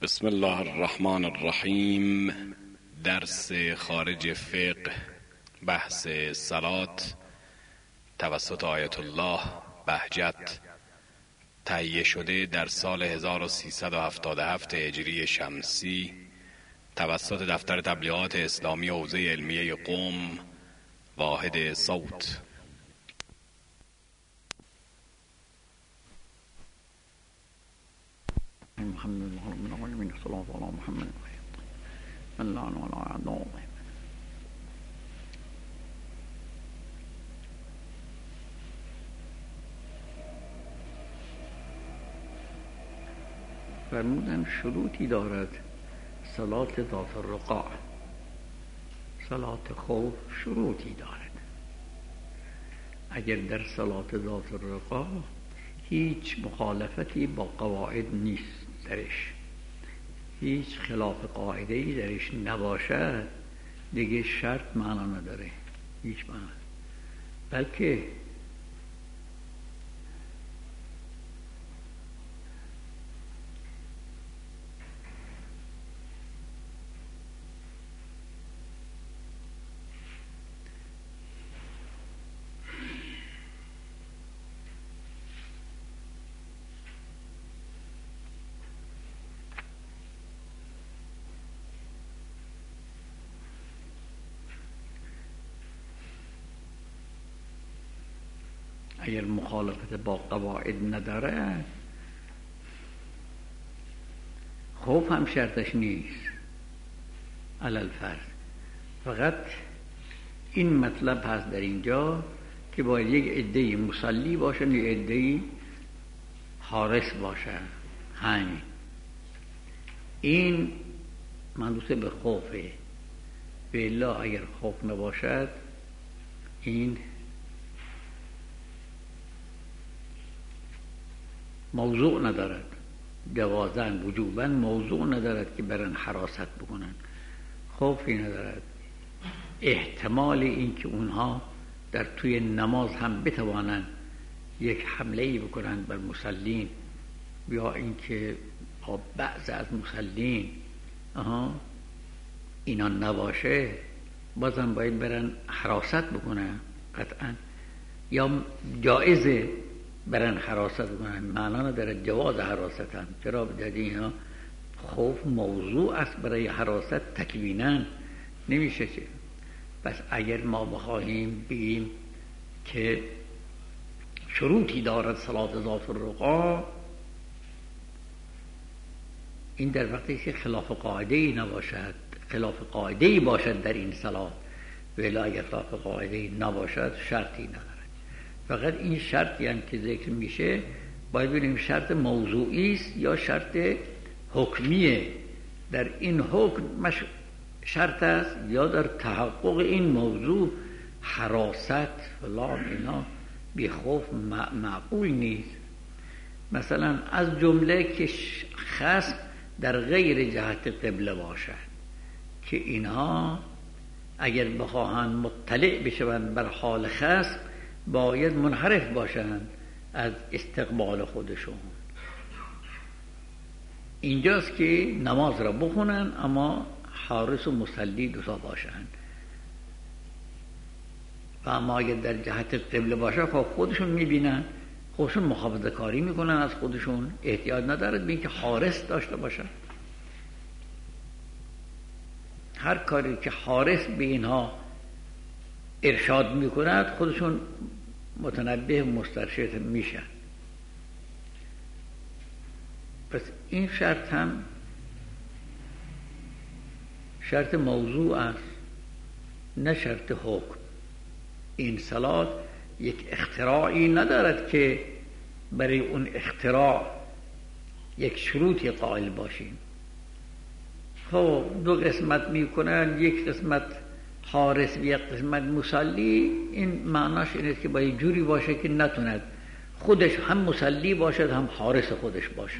بسم الله الرحمن الرحیم. درس خارج فقه، بحث صلات توسط آیت الله بهجت، تهیه شده در سال 1377 هجری شمسی توسط دفتر تبلیغات اسلامی حوزه علمیه قم، واحد صوت. الحمد لله رب العالمين، الصلاة على محمد من لعن ولا أعداء. فرمودن شروطی دارد صلات ذات الرقاع، صلات خوف شروطی دارد. اگر در صلات ذات الرقاع هیچ مخالفتی با قواعد نیست، درش هیچ خلاف قاعده‌ای درش نباشد، دیگه شرط معنا نداره، هیچ معنا، بلکه اگر مخالفت با قواعد نداره، خوف هم شرطش نیست علل فرض. فقط این مطلب هست در اینجا که باید یک عده مصلی باشن، یک عده حارس باشن. همین این منوط به خوفه. بالله اگر خوف نباشد این موضوع ندارد، جوازن وجوبن موضوع ندارد که برن حراست بکنن، خوفی ندارد. احتمال این که اونها در توی نماز هم بتوانند یک حمله‌ای بکنند بر مسلین، یا اینکه با بعض از مسلین اینا نباشه، بازم باید برن حراست بکنن قطعا، یا جایزه برن حراست بکنن، معنا نداره جواز حراست هم. چرا؟ بجد اینا خوف موضوع است برای حراست، تکویناً نمیشه چه. پس اگر ما بخواهیم بگیم که شروطی دارد صلات ذات الرقاع، این در وقتی که خلاف قاعده‌ای نباشد، خلاف قاعده‌ای باشد در این صلات، ولی اگر خلاف قاعده‌ای نباشد شرطی ندارد. فقط این شرطی هم که ذکر میشه باید ببینیم شرط موضوعی است یا شرط حکمیه. در این حکم شرط است یا در تحقق این موضوع حراست فلان اینا بی خوف معقول نیست. مثلا از جمله که خصم در غیر جهت قبله باشد، که اینها اگر بخواهند مطلع بشوند بر حال خصم باید منحرف باشند از استقبال خودشون. اینجاست که نماز را بخونن اما حارس و مصلی دوتا باشند. و اما اگر در جهت قبله باشه خب خودشون میبینن، خودشون محافظه کاری میکنن از خودشون، احتیاج ندارد به اینکه حارس داشته باشن. هر کاری که حارس به اینها ارشاد میکند خودشون متنبه و مسترشد میشن. پس این شرط هم شرط موضوع است، نه شرط حکم. این صلات یک اختراعی ندارد که برای اون اختراع یک شروطی قائل باشیم. خب دو قسمت میکنن، یک قسمت حارس و یک قسمت مصلی. این معناش اینه که باید جوری باشه که نتوند خودش هم مصلی باشد هم حارس خودش باشد.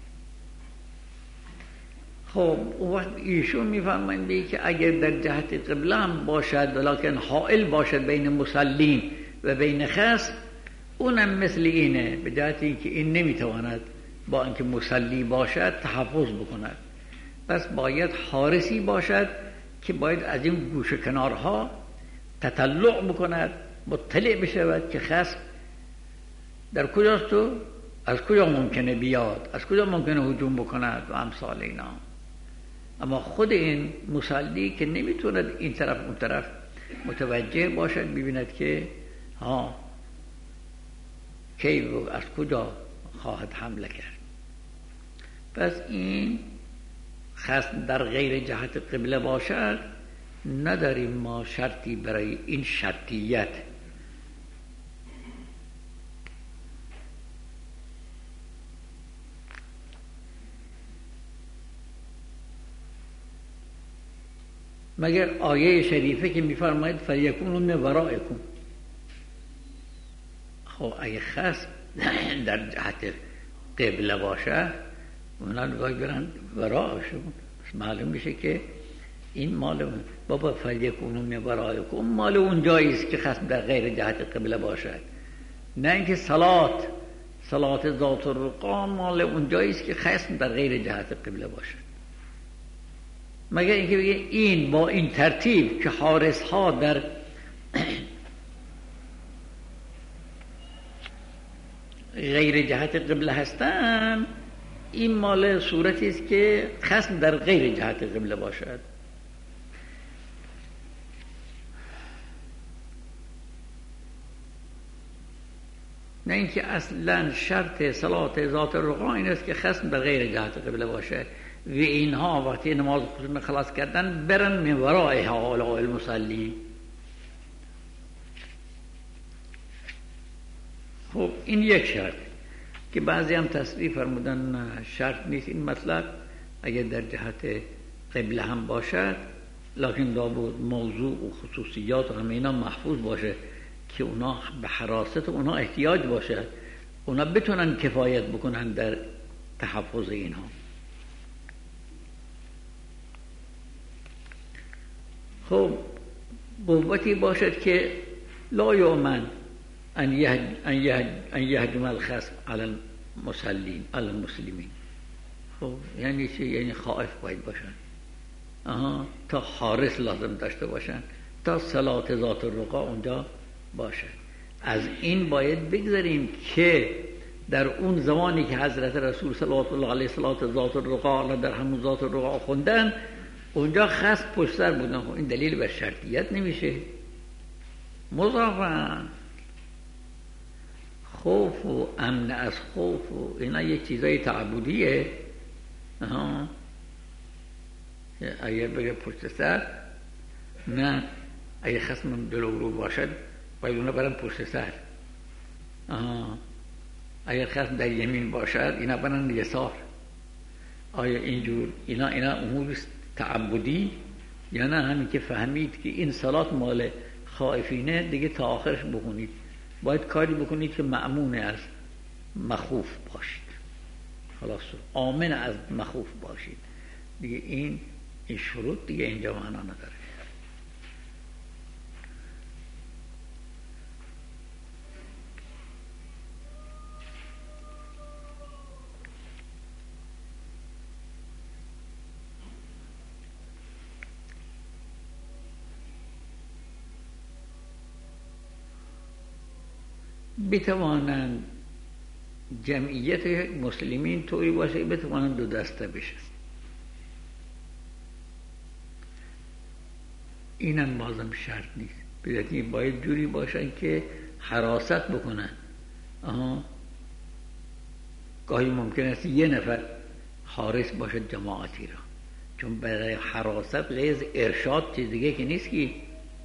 خب اون وقت ایشون میفهمند که اگر در جهت قبله هم باشد ولکن حائل باشد بین مصلین و بین خصم، اونم مثل اینه، به جهت اینکه این نمیتواند با اینکه مصلی باشد تحفظ بکند. پس باید حارسی باشد که باید از این گوشه کنارها تطلع بکند، مطلع بشود که خصم در کجاست و از کجا ممکنه بیاد، از کجا ممکنه هجوم بکند و امثال اینا. اما خود این مصلی که نمیتوند این طرف اون طرف متوجه باشد، ببیند که کی و از کجا خواهد حمله کرد. پس این خصم در غیر جهت قبله باشد، نداریم ما شرطی برای این شرطیت. مگر آیه شریفه که میفرماید فلیکونوا من ورائکم. خب اگه خصم در جهت قبله باشه اونا نگاه برن ورائشون، معلوم میشه که این مال بابا فلیکونوا من ورائکم مال اون جاییست که خصم در غیر جهت قبله باشد، نه اینکه صلات ذات الرقا مال اون جاییست که خصم در غیر جهت قبله باشد. مگر اینکه بگه این با این ترتیب که حارس ها در غیر جهت قبله هستن، این مال صورتی است که خصم در غیر جهت قبله باشد. نه اینکه اصلا شرط صلات ذات الرقا این است که خصم در غیر جهت قبله باشه و اینها وقتی نماز خودشون خلاص کردن برن من ورای هؤلاء المصلی. خب این یک شرط که بعضی هم تصریح فرمودن شرط نیست این مطلب، اگر در جهت قبله هم باشد لکن لابد موضوع و خصوصیات و همه اینا محفوظ باشه که اونا به حراست اونا احتیاج باشه، اونا بتونن کفایت بکنن در تحفظ اینها. خب قوتی باشد که لا یؤمن ان یهجم الخصم علی المسلمین. خب یعنی چی؟ یعنی خائف باید باشن، تا حارس لازم داشته باشن، تا صلات ذات الرقا اونجا باشه. از این باید بگذاریم که در اون زمانی که حضرت رسول صلوات الله علیه صلات ذات الرقا در همون ذات الرقا خوندن اونجا خصم پشت سر بودن. خب این دلیل بر شرطیت نمیشه. مضافاً خوف و امن از خوف و اینا یک چیزای تعبدیه. اگر بگه پشت سر، نه اگر خصم جلو رو باشد باید اونا برن پشت سر. اگر خصم در یمین باشد اینا برن یسار. آیا اینجور اینا امور تعبدی یا نه همین که فهمید که این صلات مال خائفینه دیگه تا آخرش بخونید، باید کاری بکنید که مأمون از مخوف باشید، خلاص آمن از مخوف باشید دیگه. این شروط دیگه اینجا معنا نداره. بتوانند جمعیت مسلمین طوری باشه بتوانند دو دسته بشه. اینم بازم شرط نیست، بذاتی باید جوری باشن که حراست بکنن. گاهی ممکن است یه نفر حارس باشه جماعتی را، چون برای حراست غیر ارشاد چیز دیگه که نیست. که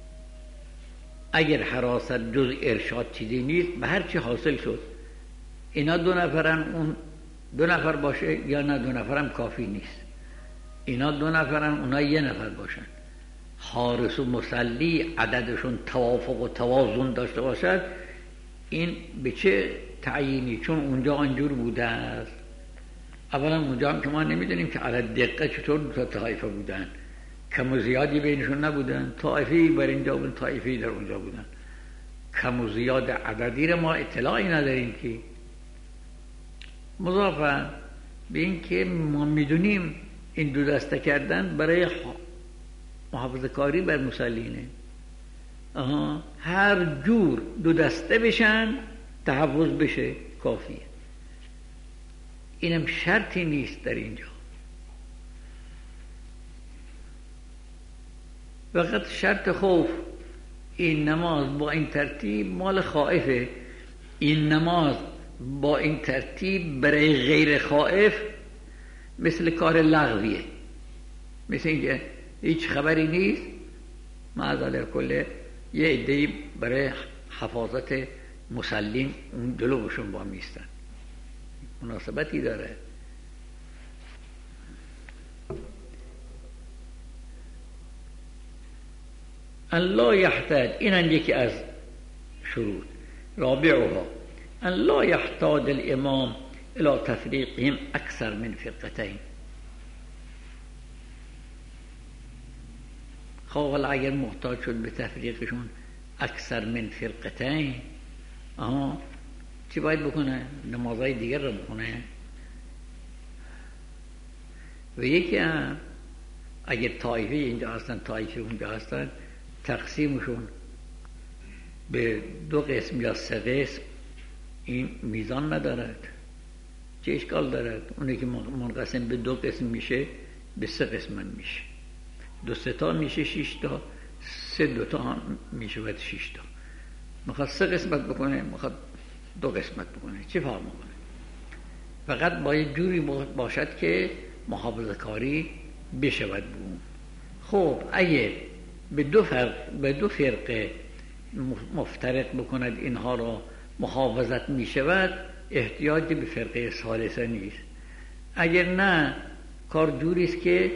اگر حراست جز ارشاد چیزی نیست به هر چی حاصل شد اینا دو نفرن، اون دو نفر باشه یا نه دو نفرم کافی نیست، اینا دو نفرن اونا یه نفر باشن. حارس و مصلی عددشون توافق و توازن داشته باشد. این به چه تعیینی؟ چون اونجا آنجور بوده است. اولا اونجا هم که ما نمیدونیم که علی دقیقه چطور دو تا طایفه بودن، کم و زیادی بینشون نبودن، طایفه‌ای بر اینجا بودن طایفه‌ای در اونجا بودن، کم و زیاد عددی را ما اطلاعی نداریم. که مضافاً به این که ما میدونیم این دو دسته کردن برای محافظه کاری بر مسلینه. هر جور دو دسته بشن تحفظ بشه کافیه. اینم شرطی نیست در اینجا، فقط شرط خوف. این نماز با این ترتیب مال خائفه، این نماز با این ترتیب برای غیر خائف مثل کار لغویه، مثل اینجا هیچ خبری نیست، معذالر کله یه عده‌ای برای حفاظت مسلم اون جلوشون با میستن، مناسبتی داره. ان لا یحتاج، این یکی از شروط. رابعها ان لا یحتاج الامام الى تفریقهم اکثر من فرقتین. خب اگر محتاج شد به تفریقشون اکثر من فرقتین، چی باید بکنه؟ نمازهای دیگر رو بکنه. و یکی هم اگر طایفه اینجا هستن طایفه اونجا هستن، تقسیمشون به 2 قسم یا 3 قسم این میزان ندارد. چه اشکال دارد؟ اونی که منقسم به 2 قسم میشه به 3 قسم میشه. 2 3 تا میشه 6 تا، 3 2 تا میشه باید 6 تا. میخواد 3 قسمت بکنه، میخواد 2 قسمت بکنه، چه فرق میکنه؟ فقط باید جوری باشد که محافظه کاری بشود بون. خب اگه به 2 فرقه مفترق بکند اینها را محافظت میشود، احتیاج به فرقه ثالثه نیست. اگر نه کار جوری است که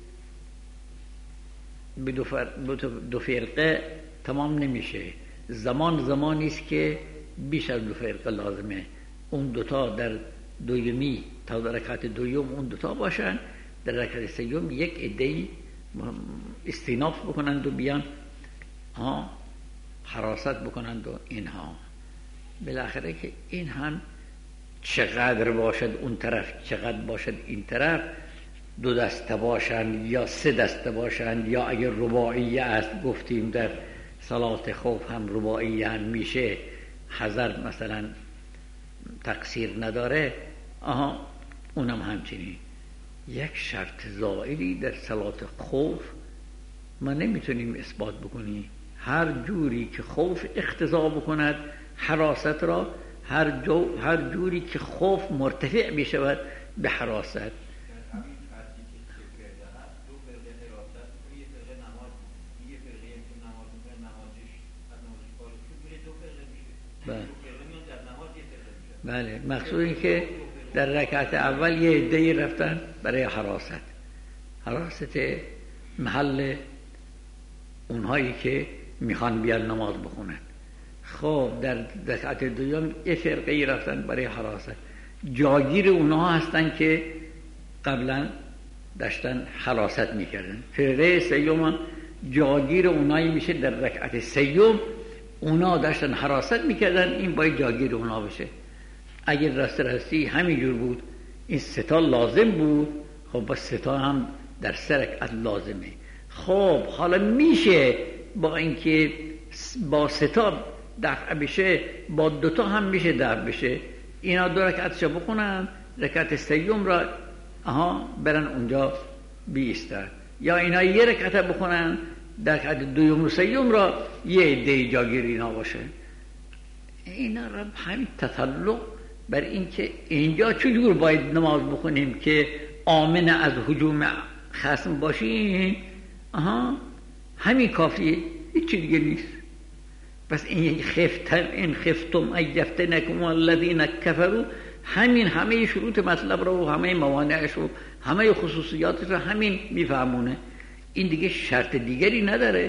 به 2 فرقه تمام نمیشه. زمانی است که بیش از 2 فرقه لازمه. اون 2 تا در دویمی تا در رکعت دوم اون 2 تا باشن، در رکعت سوم یک عده‌ای استیناف بکنند و بیان حراست بکنند و اینها. بالاخره که این هم چقدر باشد اون طرف، چقدر باشد این طرف، 2 دسته باشند یا 3 دسته باشند، یا اگر رباعیه است گفتیم در صلات خوف هم رباعیه هم میشه، حذر مثلا تقصیر نداره، اونم همچنین. یک شرط زائلی در صلات خوف ما نمیتونیم اثبات بکنیم. هر جوری که خوف اقتضا بکند حراست را، هر جوری که خوف مرتفع بشود به حراست. بله، مقصود این که در رکعت اول یه عده‌ای رفتن برای حراست محل اونهایی که میخوان بیان نماز بخونن. خب در رکعت دوم یه فرقه‌ای رفتن برای حراست، جاگیر اونها هستن که قبلا داشتن حراست میکردن. فرقه سیوم جاگیر اونایی میشه در رکعت سیوم، اونا داشتن حراست میکردن، این باید جاگیر اونا بشه. اگر راستی همینجور بود، این 3 تا لازم بود، خب بس 3 تا هم در 3 رکعت لازمه. خب حالا میشه با اینکه با 3 تا دفع بشه، با 2 تا هم میشه دفع بشه. اینا 2 رکعتشو بخونن، رکعت سیوم را برن اونجا بیستن، یا اینا 1 رکعت بخونن، در رکعت دوم و سیوم را یه عده جاگیر اینا باشه. اینا را همین تطلق بر این که اینجا چجور باید نماز بخونیم که آمن از هجوم خصم باشیم، همین کافیه، هیچ چیز دیگه نیست. بس این خفتم ان یفتنکم الذین کفروا، همین همه شروط مطلب رو و همه موانعش رو، همه خصوصیاتش رو همین میفهمونه. این دیگه شرط دیگری نداره.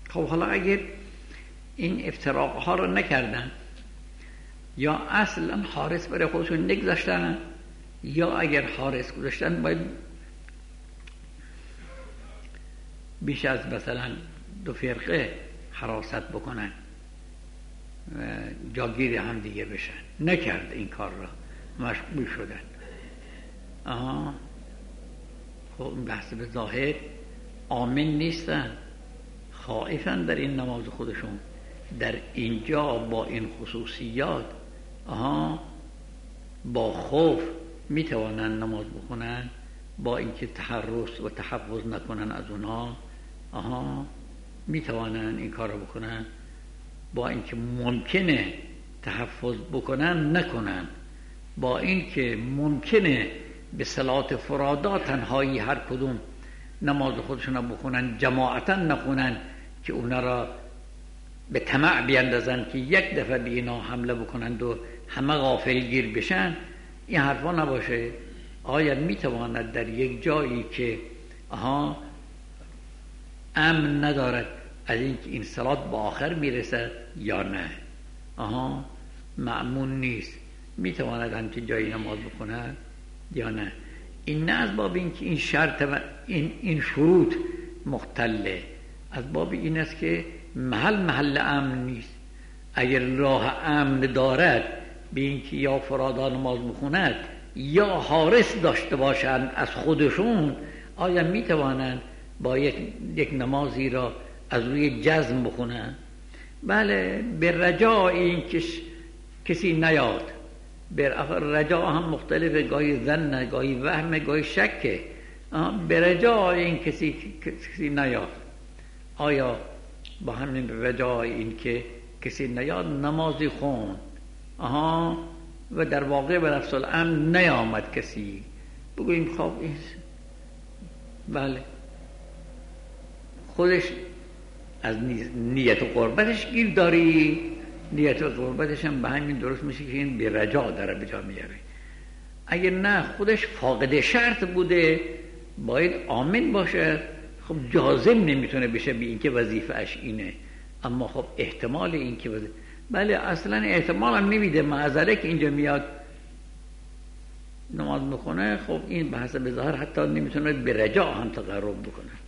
خب حالا اگر این افتراق ها رو نکردن یا اصلا حارس برای خودشون نگذاشتن، یا اگر حارس گذاشتن باید بیش از مثلا 2 فرقه حراست بکنن، جاگیر هم دیگه بشن. نکرد این کار را، مشغول شدن. خب این بحث به ظاهر آمن نیستن، خائفن در این نماز خودشون. در اینجا با این خصوصیات با خوف میتوانن نماز بخونن، با اینکه تحرس و تحفظ نکنن از اونها میتوانن این کار رو بکنن، با اینکه ممکنه تحفظ بکنن نکنن، با اینکه ممکنه به صلات فرادا تنهایی هر کدوم نماز خودشون رو بخونن، جماعتا نخونن که اونا را به طمع بیندازن که یک دفعه به اینا حمله بکنند و همه غافلگیر بشن. این حرفا نباشه. آیا میتواند در یک جایی که امن ندارد از اینکه این صلات با آخر میرسد یا نه؟ مأمون نیست، میتواند همچین جایی نماز بکند یا نه؟ این نه از باب اینکه این شرط و این شروط مختله، از باب این است که محل امن نیست. اگر راه امن دارد به اینکه یا فرادا نماز بخوند یا حارس داشته باشند از خودشون، آیا میتوانند با یک نمازی را از روی جزم بخونن؟ بله، به رجاء این کسی نیاد. به رجاء هم مختلفه، گاهی ظن، گاهی وهم، گاهی شکه. به رجاء این کسی نیاد. آیا با همین رجاء این که کسی نیاد نمازی خون و در واقع به نفس الامر نیامد کسی، بگوییم خب این بله خودش از نیت و قربتش گیر داری، نیت و قربتش هم به همین درست میشه که این بی رجا داره به جا میاره. اگر نه خودش فاقد شرط بوده باید آمن باشه، خب جازم نمیتونه بشه به اینکه وظیفه اش اینه. اما خب احتمال اینکه بله اصلا احتمال هم نمیده، معذره که اینجا میاد نماز میخونه، خب این به حسب ظاهر حتی نمیتونه به رجا هم تقرب بکنه.